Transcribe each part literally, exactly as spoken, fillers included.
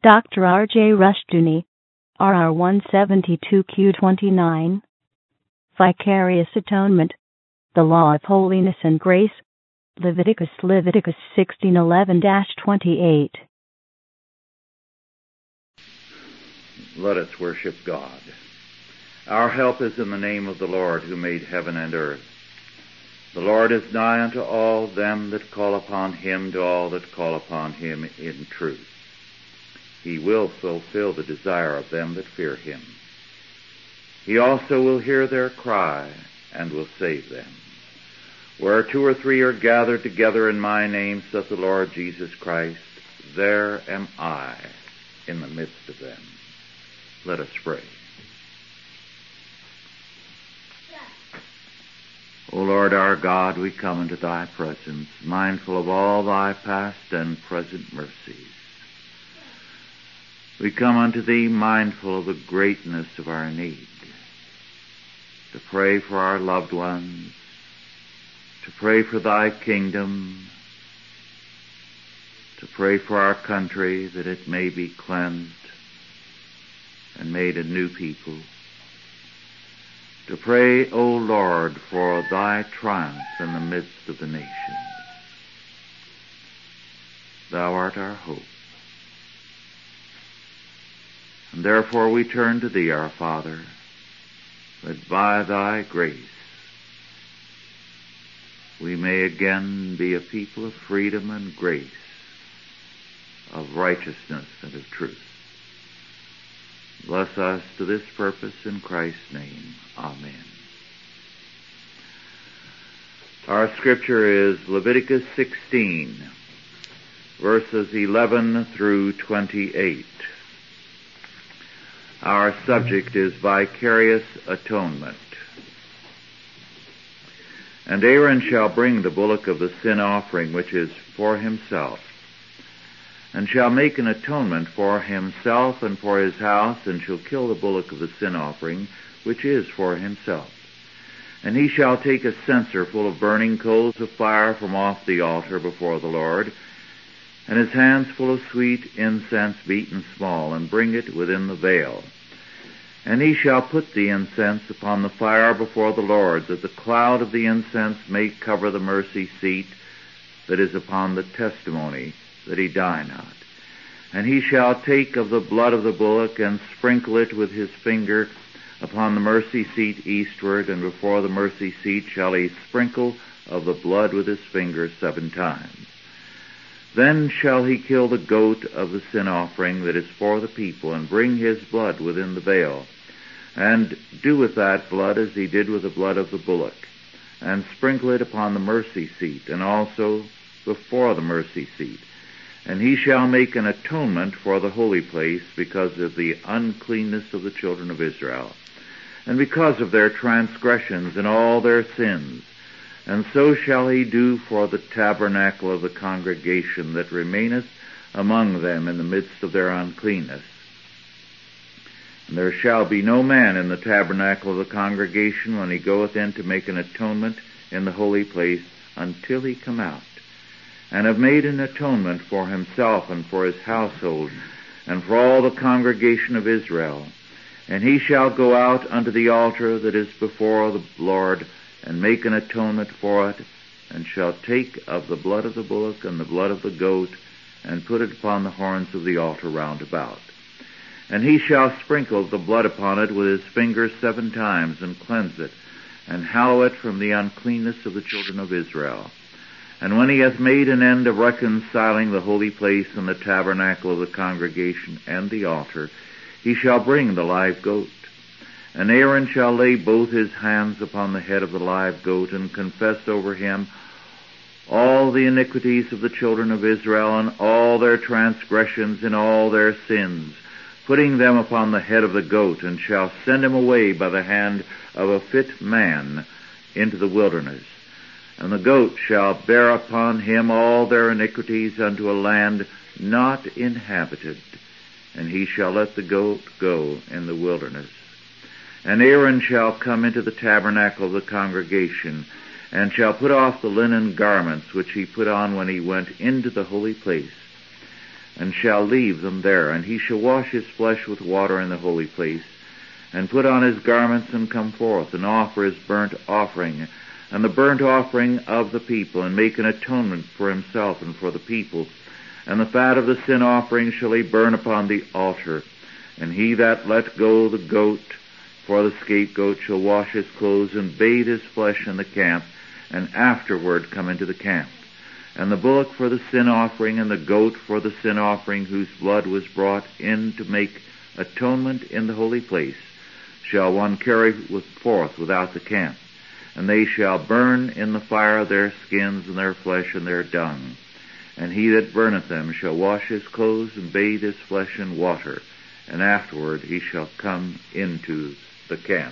Doctor R J Rushdoony, R R one seventy-two Q twenty-nine. Vicarious Atonement, the Law of Holiness and Grace, Leviticus Leviticus sixteen eleven to twenty-eight. Let us worship God. Our help is in the name of the Lord, who made heaven and earth. The Lord is nigh unto all them that call upon him, to all that call upon him in truth. He will fulfill the desire of them that fear him. He also will hear their cry, and will save them. Where two or three are gathered together in my name, saith the Lord Jesus Christ, there am I in the midst of them. Let us pray. O Lord our God, we come into thy presence, mindful of all thy past and present mercies. We come unto thee mindful of the greatness of our need, to pray for our loved ones, to pray for thy kingdom, to pray for our country that it may be cleansed and made a new people, to pray, O Lord, for thy triumph in the midst of the nations. Thou art our hope. And therefore we turn to thee, our Father, that by thy grace we may again be a people of freedom and grace, of righteousness and of truth. Bless us to this purpose in Christ's name. Amen. Our scripture is Leviticus sixteen, verses eleven through twenty-eight. Our subject is vicarious atonement. And Aaron shall bring the bullock of the sin offering, which is for himself, and shall make an atonement for himself and for his house, and shall kill the bullock of the sin offering, which is for himself. And he shall take a censer full of burning coals of fire from off the altar before the Lord, and his hands full of sweet incense beaten small, and bring it within the veil. And he shall put the incense upon the fire before the Lord, that the cloud of the incense may cover the mercy seat that is upon the testimony, that he die not. And he shall take of the blood of the bullock, and sprinkle it with his finger upon the mercy seat eastward, and before the mercy seat shall he sprinkle of the blood with his finger seven times. Then shall he kill the goat of the sin offering that is for the people, and bring his blood within the veil, and do with that blood as he did with the blood of the bullock, and sprinkle it upon the mercy seat, and also before the mercy seat. And he shall make an atonement for the holy place, because of the uncleanness of the children of Israel, and because of their transgressions and all their sins. And so shall he do for the tabernacle of the congregation that remaineth among them in the midst of their uncleanness. And there shall be no man in the tabernacle of the congregation when he goeth in to make an atonement in the holy place, until he come out, and have made an atonement for himself and for his household, and for all the congregation of Israel. And he shall go out unto the altar that is before the Lord, and make an atonement for it, and shall take of the blood of the bullock and the blood of the goat, and put it upon the horns of the altar round about. And he shall sprinkle the blood upon it with his finger seven times, and cleanse it, and hallow it from the uncleanness of the children of Israel. And when he hath made an end of reconciling the holy place and the tabernacle of the congregation and the altar, he shall bring the live goat. And Aaron shall lay both his hands upon the head of the live goat, and confess over him all the iniquities of the children of Israel, and all their transgressions and all their sins, putting them upon the head of the goat, and shall send him away by the hand of a fit man into the wilderness. And the goat shall bear upon him all their iniquities unto a land not inhabited, and he shall let the goat go in the wilderness. And Aaron shall come into the tabernacle of the congregation, and shall put off the linen garments which he put on when he went into the holy place, and shall leave them there. And he shall wash his flesh with water in the holy place, and put on his garments, and come forth, and offer his burnt offering, and the burnt offering of the people, and make an atonement for himself and for the people. And the fat of the sin offering shall he burn upon the altar. And he that let go the goat for the scapegoat shall wash his clothes, and bathe his flesh in the camp, and afterward come into the camp. And the bullock for the sin offering, and the goat for the sin offering, whose blood was brought in to make atonement in the holy place, shall one carry forth without the camp. And they shall burn in the fire their skins, and their flesh, and their dung. And he that burneth them shall wash his clothes, and bathe his flesh in water, and afterward he shall come into the camp.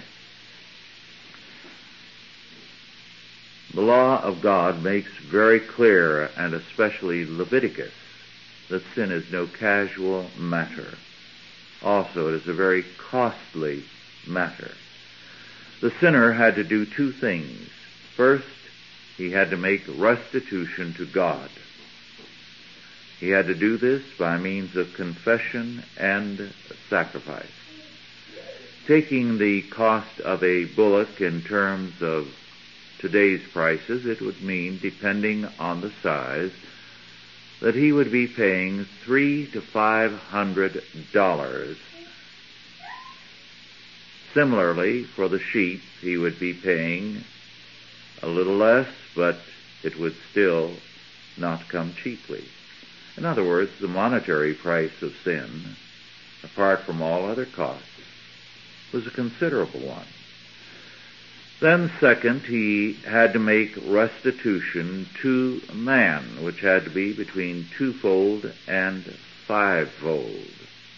The law of God makes very clear, and especially Leviticus, that sin is no casual matter. Also, it is a very costly matter. The sinner had to do two things. First, he had to make restitution to God. He had to do this by means of confession and sacrifice. Taking the cost of a bullock in terms of today's prices, it would mean, depending on the size, that he would be paying three to five hundred dollars. Similarly, for the sheep, he would be paying a little less, but it would still not come cheaply. In other words, the monetary price of sin, apart from all other costs, was a considerable one. Then, second, he had to make restitution to man, which had to be between twofold and fivefold.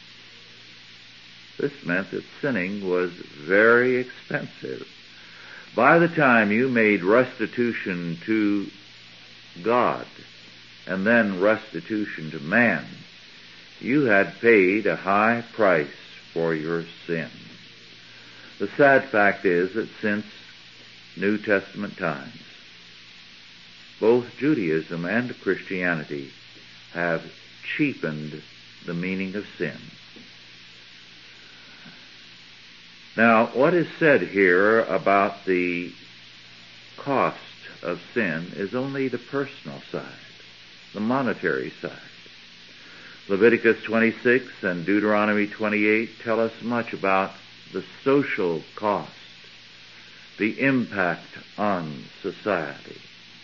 This meant that sinning was very expensive. By the time you made restitution to God and then restitution to man, you had paid a high price for your sin. The sad fact is that since New Testament times, both Judaism and Christianity have cheapened the meaning of sin. Now, what is said here about the cost of sin is only the personal side, the monetary side. Leviticus twenty-six and Deuteronomy twenty-eight tell us much about the social cost, the impact on society.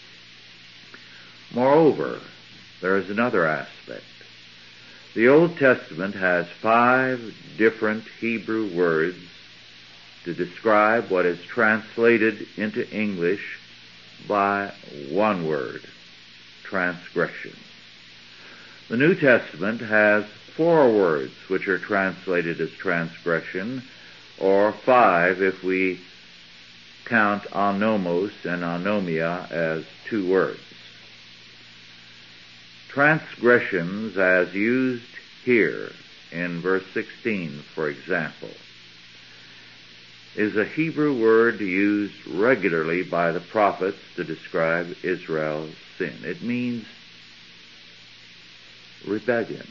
Moreover, there is another aspect. The Old Testament has five different Hebrew words to describe what is translated into English by one word, transgression. The New Testament has four words which are translated as transgression, or five if we count anomos and anomia as two words. Transgressions, as used here in verse sixteen, for example, is a Hebrew word used regularly by the prophets to describe Israel's sin. It means rebellion.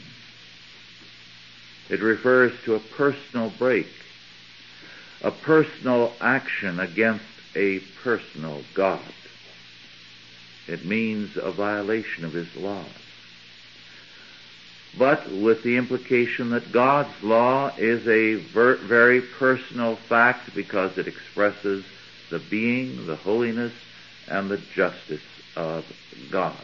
It refers to a personal break, a personal action against a personal God. It means a violation of His laws. But with the implication that God's law is a ver- very personal fact because it expresses the being, the holiness, and the justice of God.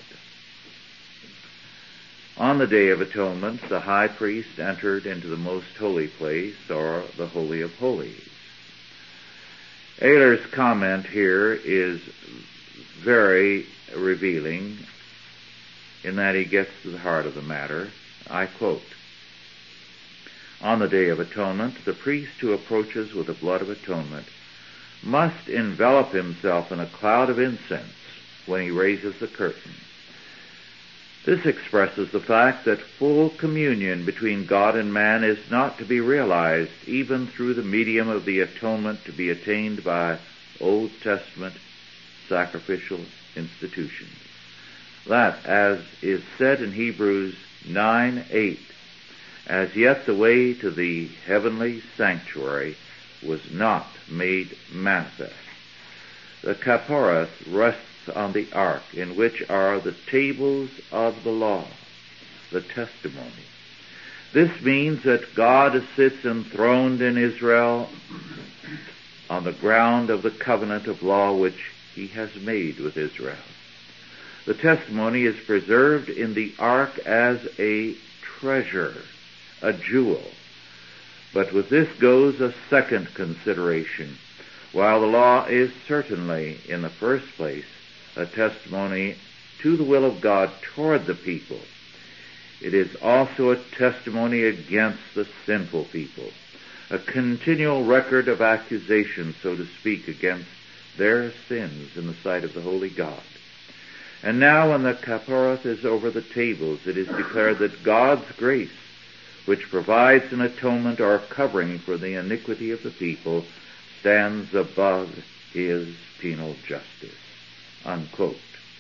On the Day of Atonement, the high priest entered into the most holy place, or the Holy of Holies. Ayler's comment here is very revealing in that he gets to the heart of the matter. I quote, "On the Day of Atonement, the priest who approaches with the blood of atonement must envelop himself in a cloud of incense when he raises the curtain. This expresses the fact that full communion between God and man is not to be realized even through the medium of the atonement to be attained by Old Testament sacrificial institutions. That, as is said in Hebrews nine eight. As yet the way to the heavenly sanctuary was not made manifest. The Kapporeth rests on the ark, in which are the tables of the law, the testimony. This means that God sits enthroned in Israel on the ground of the covenant of law which he has made with Israel. The testimony is preserved in the ark as a treasure, a jewel. But with this goes a second consideration. While the law is certainly, in the first place, a testimony to the will of God toward the people, it is also a testimony against the sinful people, a continual record of accusation, so to speak, against their sins in the sight of the holy God. And now when the Kapporeth is over the tables, it is declared that God's grace, which provides an atonement or covering for the iniquity of the people, stands above his penal justice. Unquote.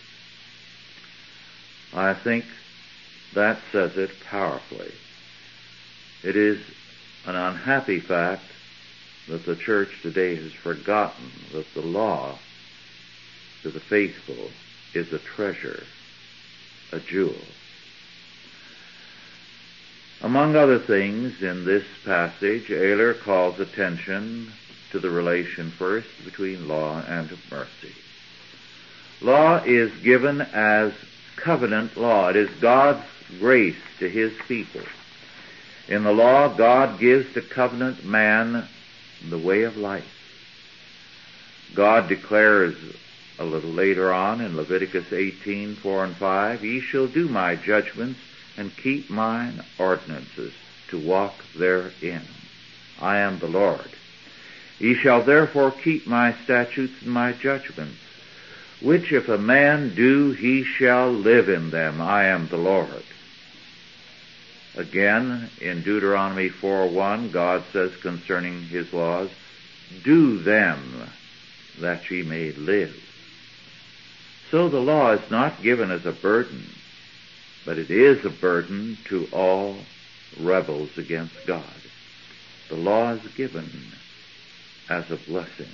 I think that says it powerfully. It is an unhappy fact that the church today has forgotten that the law to the faithful is a treasure, a jewel. Among other things in this passage, Ehler calls attention to the relation first between law and mercy. Law is given as covenant law. It is God's grace to his people. In the law, God gives to covenant man the way of life. God declares a little later on in Leviticus eighteen, four and five, "Ye shall do my judgments and keep mine ordinances to walk therein. I am the Lord. Ye shall therefore keep my statutes and my judgments, which if a man do, he shall live in them. I am the Lord." Again, in Deuteronomy four one, God says concerning his laws, "Do them that ye may live." So the law is not given as a burden, but it is a burden to all rebels against God. The law is given as a blessing.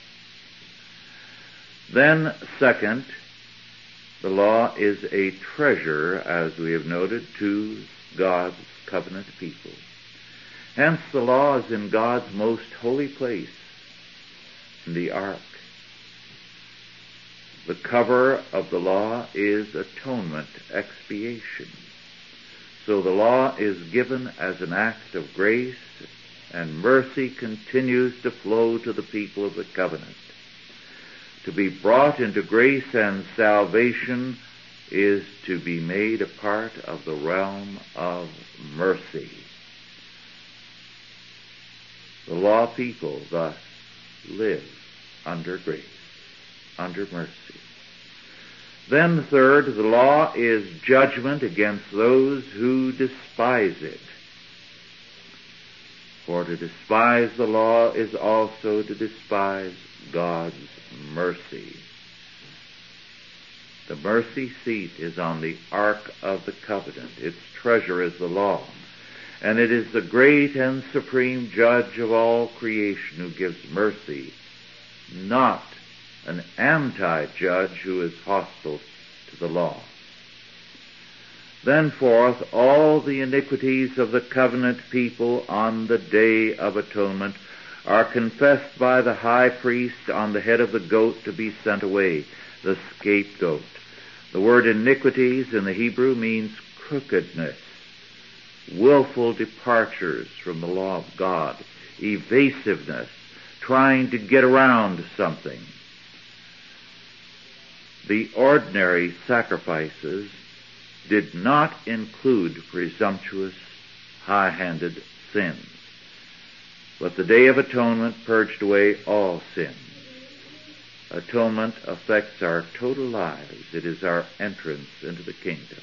Then, second, the law is a treasure, as we have noted, to God's covenant people. Hence, the law is in God's most holy place, in the ark. The cover of the law is atonement, expiation. So the law is given as an act of grace, and mercy continues to flow to the people of the covenant. To be brought into grace and salvation is to be made a part of the realm of mercy. The law people thus live under grace, under mercy. Then third, the law is judgment against those who despise it. For to despise the law is also to despise God's mercy. The mercy seat is on the ark of the covenant. Its treasure is the law. And it is the great and supreme judge of all creation who gives mercy, not an anti-judge who is hostile to the law. Then forth, all the iniquities of the covenant people on the Day of Atonement are confessed by the high priest on the head of the goat to be sent away, the scapegoat. The word iniquities in the Hebrew means crookedness, willful departures from the law of God, evasiveness, trying to get around something. The ordinary sacrifices did not include presumptuous, high-handed sins. But the Day of Atonement purged away all sin. Atonement affects our total lives. It is our entrance into the kingdom.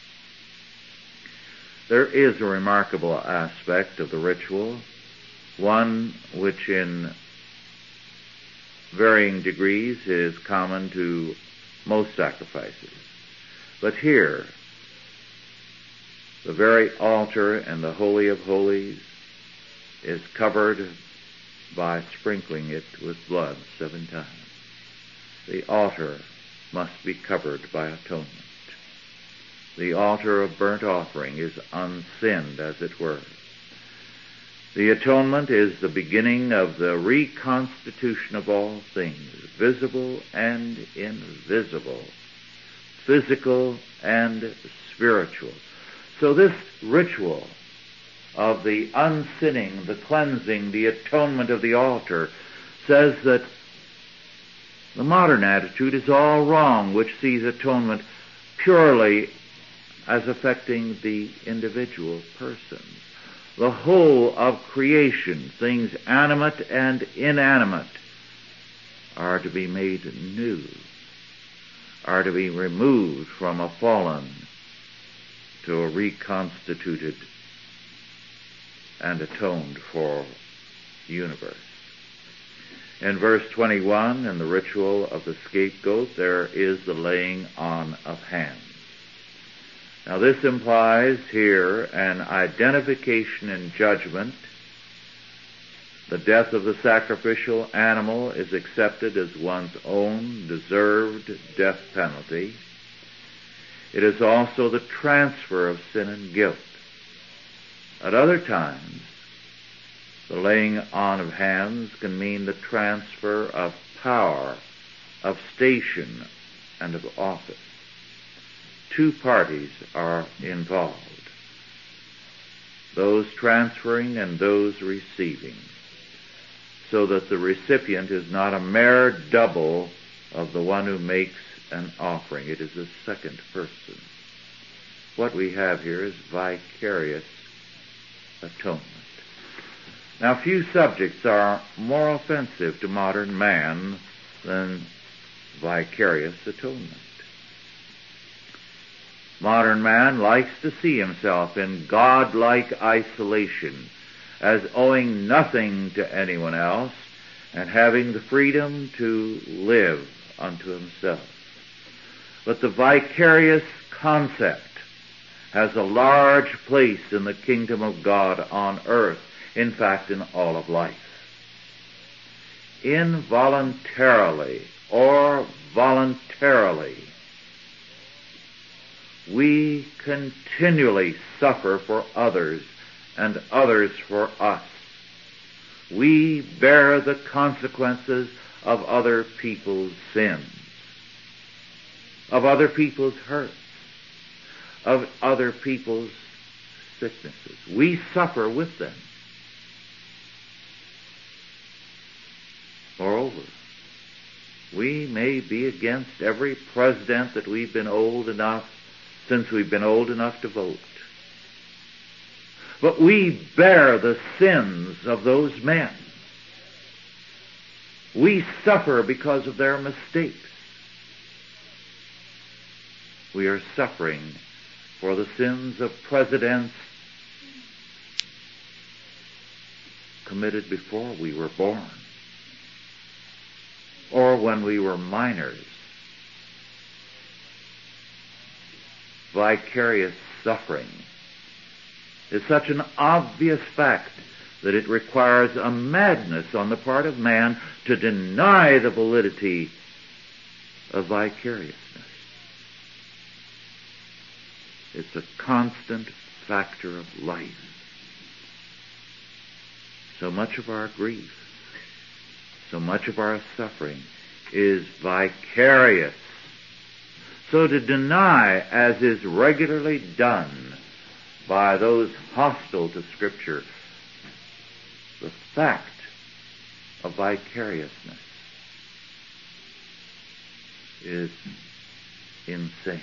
There is a remarkable aspect of the ritual, one which in varying degrees is common to most sacrifices. But here, The very altar and the Holy of Holies is covered by sprinkling it with blood seven times. The altar must be covered by atonement. The altar of burnt offering is unsinned, as it were. The atonement is the beginning of the reconstitution of all things, visible and invisible, physical and spiritual. So this ritual of the unsinning, the cleansing, the atonement of the altar says that the modern attitude is all wrong, which sees atonement purely as affecting the individual person. The whole of creation, things animate and inanimate, are to be made new, are to be removed from a fallen to a reconstituted and atoned for universe. In verse twenty-one, in the ritual of the scapegoat, there is the laying on of hands. Now this implies here an identification in judgment. The death of the sacrificial animal is accepted as one's own deserved death penalty. It is also the transfer of sin and guilt. At other times, the laying on of hands can mean the transfer of power, of station, and of office. Two parties are involved, those transferring and those receiving, so that the recipient is not a mere double of the one who makes an offering. It is a second person. What we have here is vicarious atonement. Now, few subjects are more offensive to modern man than vicarious atonement. Modern man likes to see himself in God-like isolation, as owing nothing to anyone else and having the freedom to live unto himself. But the vicarious concept has a large place in the kingdom of God on earth, in fact, in all of life. Involuntarily or voluntarily, we continually suffer for others and others for us. We bear the consequences of other people's sins, of other people's hurts, of other people's sicknesses. We suffer with them. Moreover, we may be against every president that we've been old enough, since we've been old enough to vote. But we bear the sins of those men. We suffer because of their mistakes. We are suffering for the sins of presidents committed before we were born, or when we were minors. Vicarious suffering is such an obvious fact that it requires a madness on the part of man to deny the validity of vicariousness. It's a constant factor of life. So much of our grief, so much of our suffering is vicarious. So to deny, as is regularly done by those hostile to Scripture, the fact of vicariousness is insane.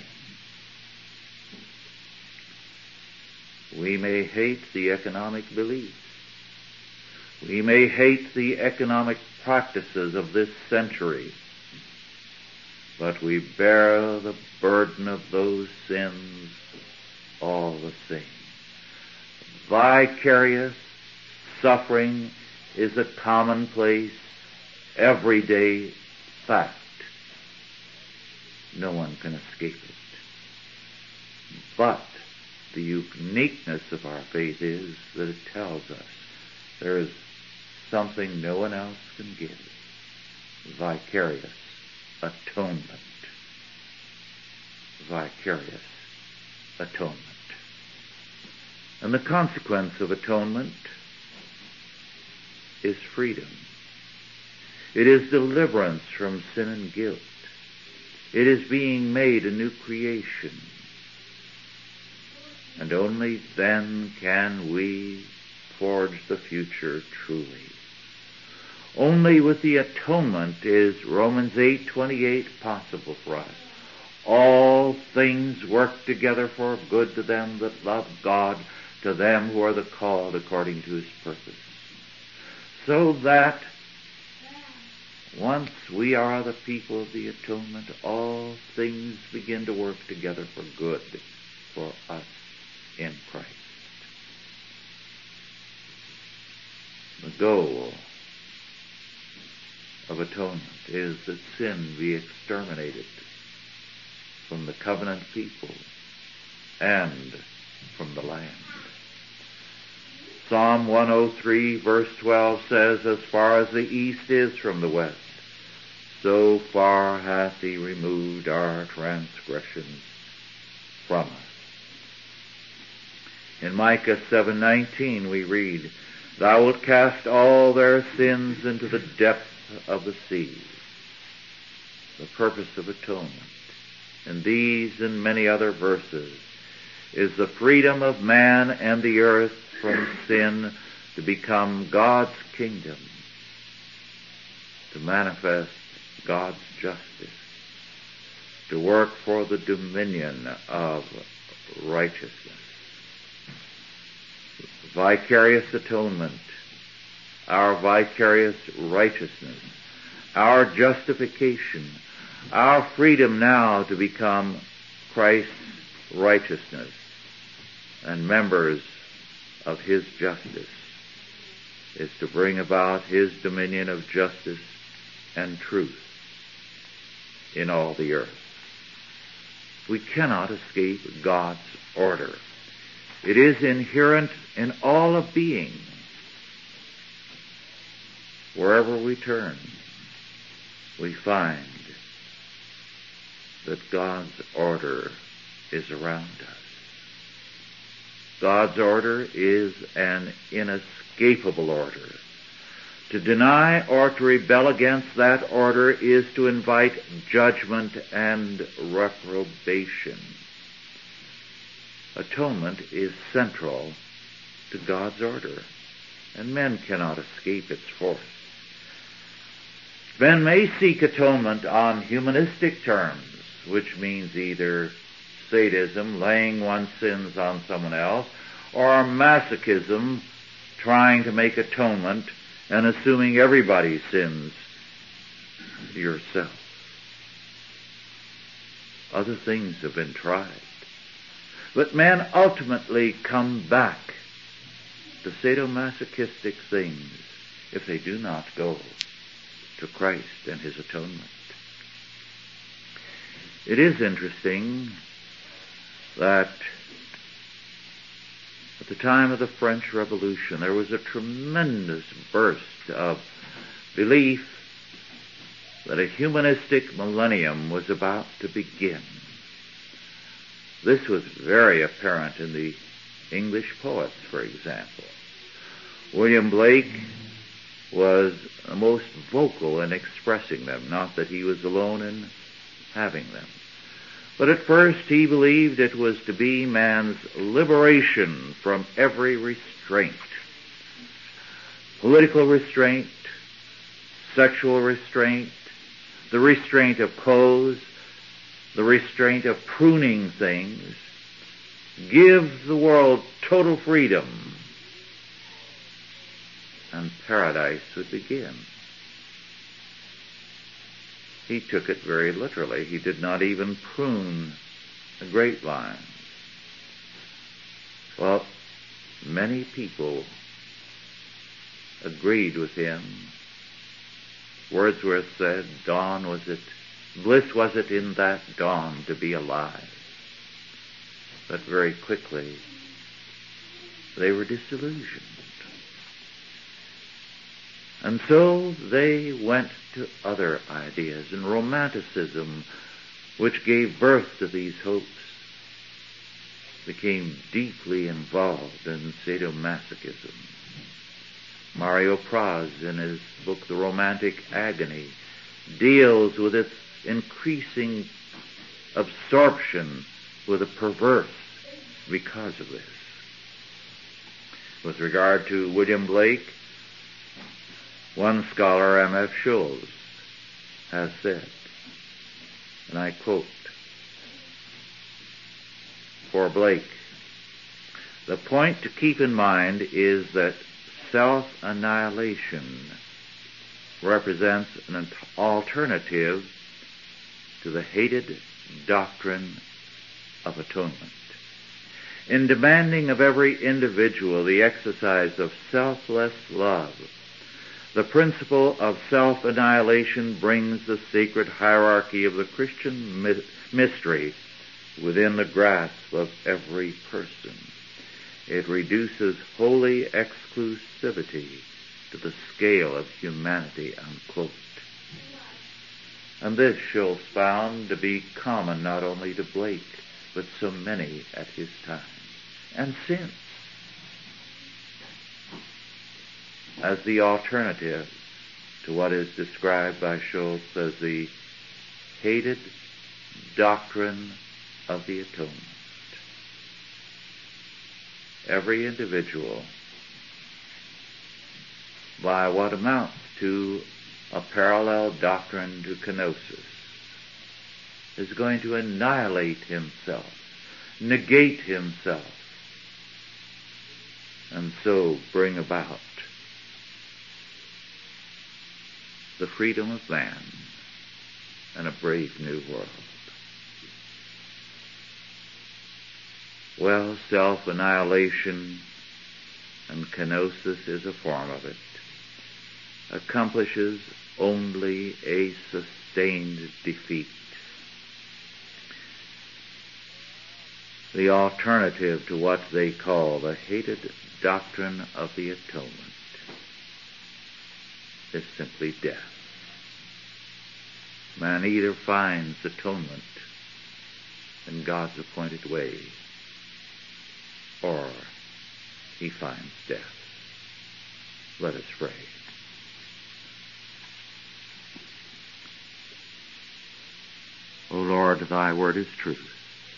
We may hate the economic beliefs. We may hate the economic practices of this century, but we bear the burden of those sins all the same. Vicarious suffering is a commonplace, everyday fact. No one can escape it. But the uniqueness of our faith is that it tells us there is something no one else can give. Vicarious atonement. Vicarious atonement. And the consequence of atonement is freedom. It is deliverance from sin and guilt. It is being made a new creation. And only then can we forge the future truly. Only with the atonement is Romans eight twenty-eight possible for us. All things work together for good to them that love God, to them who are the called according to his purpose. So that once we are the people of the atonement, all things begin to work together for good for us in Christ. The goal of atonement is that sin be exterminated from the covenant people and from the land. Psalm one oh three verse twelve says, as far as the east is from the west, so far hath he removed our transgressions from us. In Micah seven nineteen we read, thou wilt cast all their sins into the depth of the sea. The purpose of atonement in these and many other verses is the freedom of man and the earth from sin to become God's kingdom, to manifest God's justice, to work for the dominion of righteousness. Vicarious atonement, our vicarious righteousness, our justification, our freedom now to become Christ's righteousness and members of his justice is to bring about his dominion of justice and truth in all the earth. We cannot escape God's order. It is inherent in all of being. Wherever we turn, we find that God's order is around us. God's order is an inescapable order. To deny or to rebel against that order is to invite judgment and reprobation. Atonement is central to God's order, and men cannot escape its force. Men may seek atonement on humanistic terms, which means either sadism, laying one's sins on someone else, or masochism, trying to make atonement and assuming everybody's sins yourself. Other things have been tried. But men ultimately come back to sadomasochistic things if they do not go to Christ and his atonement. It is interesting that at the time of the French Revolution there was a tremendous burst of belief that a humanistic millennium was about to begin. This was very apparent in the English poets, for example. William Blake was most vocal in expressing them, not that he was alone in having them. But at first he believed it was to be man's liberation from every restraint. Political restraint, sexual restraint, the restraint of clothes, the restraint of pruning things. Give the world total freedom, and paradise would begin. He took it very literally. He did not even prune the grapevines. Well, many people agreed with him. Wordsworth said, dawn was it, bliss was it in that dawn to be alive. but very quickly they were disillusioned. And so they went to other ideas, and Romanticism, which gave birth to these hopes, became deeply involved in sadomasochism. Mario Praz, in his book The Romantic Agony, deals with its increasing absorption with the perverse because of this. With regard to William Blake, one scholar, M F Schulz, has said, and I quote, for Blake, the point to keep in mind is that self-annihilation represents an alternative to the hated doctrine of atonement. In demanding of every individual the exercise of selfless love, the principle of self-annihilation brings the sacred hierarchy of the Christian mystery within the grasp of every person. It reduces holy exclusivity to the scale of humanity, unquote. And this Schulz found to be common not only to Blake, but so many at his time and since, as the alternative to what is described by Schulz as the hated doctrine of the atonement. Every individual, by what amounts to a parallel doctrine to kenosis, is going to annihilate himself, negate himself, and so bring about the freedom of man and a brave new world. Well, self-annihilation, and kenosis is a form of it, accomplishes only a sustained defeat. The alternative to what they call the hated doctrine of the atonement is simply death. Man either finds atonement in God's appointed way, or he finds death. Let us pray. O Lord, thy word is truth.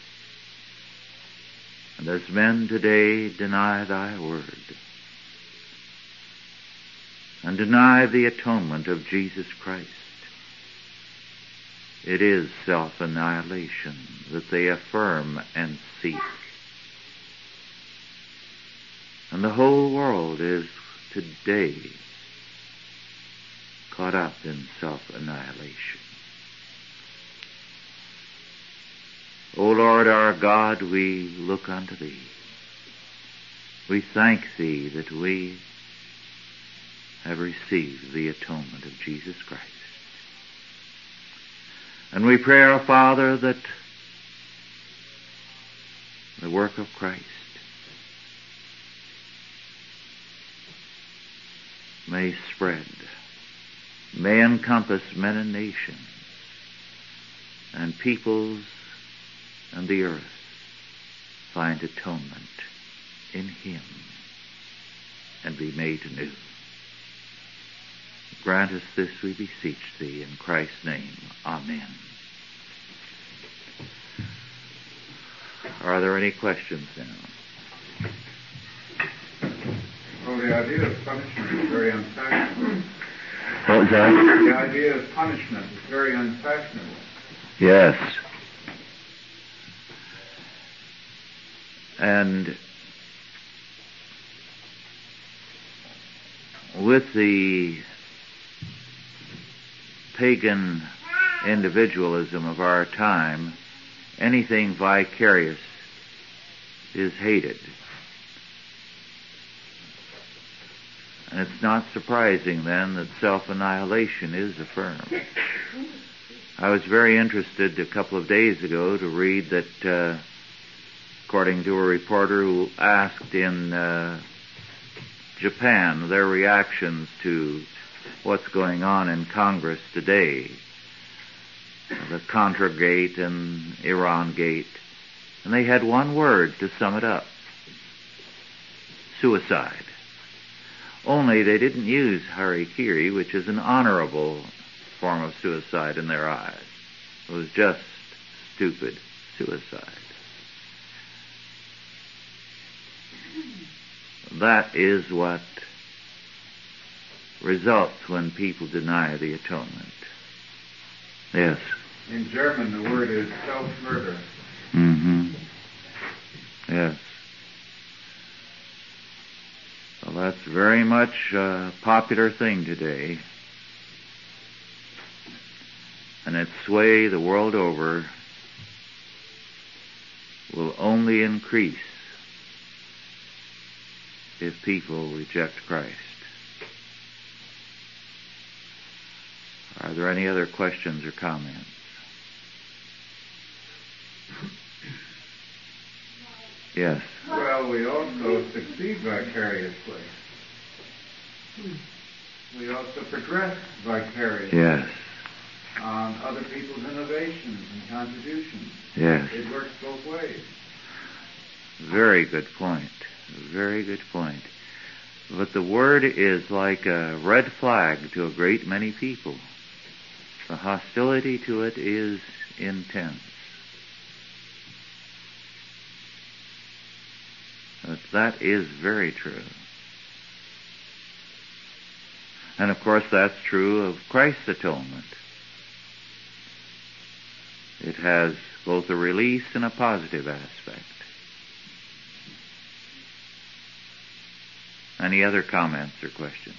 And as men today deny thy word, and deny the atonement of Jesus Christ, it is self-annihilation that they affirm and seek. And the whole world is today caught up in self-annihilation. O Lord our God, we look unto Thee. We thank Thee that we have received the atonement of Jesus Christ. And we pray, our Father, that the work of Christ may spread, may encompass men and nations, and peoples and the earth find atonement in Him and be made new. Grant us this, we beseech Thee, in Christ's name. Amen. Are there any questions now? Well, the idea of punishment is very unfashionable. What was that? The idea of punishment is very unfashionable. Yes. And with the pagan individualism of our time, anything vicarious is hated. And it's not surprising then that self-annihilation is affirmed. I was very interested a couple of days ago to read that uh, according to a reporter who asked in uh, Japan their reactions to what's going on in Congress today, the Contra Gate and Iran Gate, and they had one word to sum it up: suicide. Only they didn't use harikiri, which is an honorable form of suicide in their eyes. It was just stupid suicide. That is what results when people deny the atonement. Yes. In German, the word is self-murder. Mm-hmm. Yes. Well, that's very much a popular thing today. And its sway the world over will only increase if people reject Christ. Are there any other questions or comments? Yes. Well, we also succeed vicariously. We also progress vicariously Yes. on other people's innovations and contributions. Yes. It works both ways. Very good point. Very good point. But the word is like a red flag to a great many people. The hostility to it is intense. But that is very true. And of course that's true of Christ's atonement. It has both a release and a positive aspect. Any other comments or questions?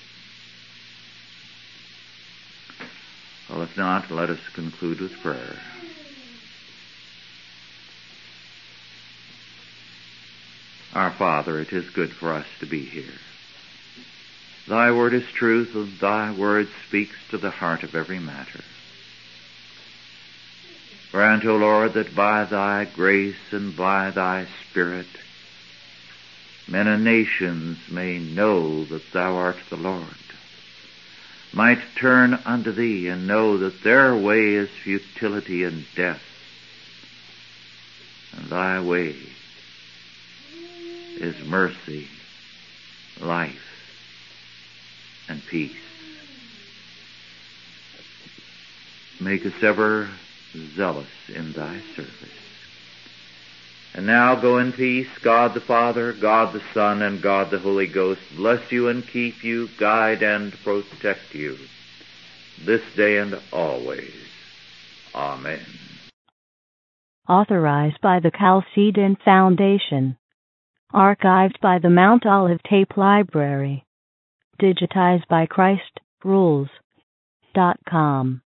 Well, if not, let us conclude with prayer. Our Father, it is good for us to be here. Thy word is truth, and thy word speaks to the heart of every matter. Grant, O Lord, that by thy grace and by thy Spirit, men and nations may know that thou art the Lord, might turn unto thee and know that their way is futility and death, and thy way is mercy, life, and peace. Make us ever zealous in thy service. And now go in peace. God the Father, God the Son, and God the Holy Ghost bless you and keep you, guide and protect you, this day and always. Amen. Authorized by the Chalcedon Foundation. Archived by the Mount Olive Tape Library. Digitized by Christ Rules dot com.